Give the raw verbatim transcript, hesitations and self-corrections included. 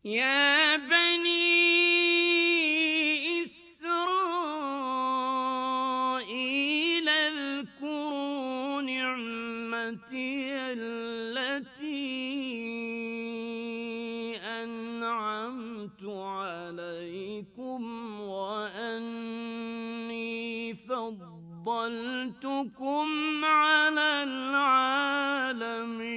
يَا بَنِي إِسْرَائِيلَ اذْكُرُوا نِعْمَتِيَ الَّتِي أَنْعَمْتُ عَلَيْكُمْ وَأَنِّي فَضَّلْتُكُمْ عَلَى الْعَالَمِينَ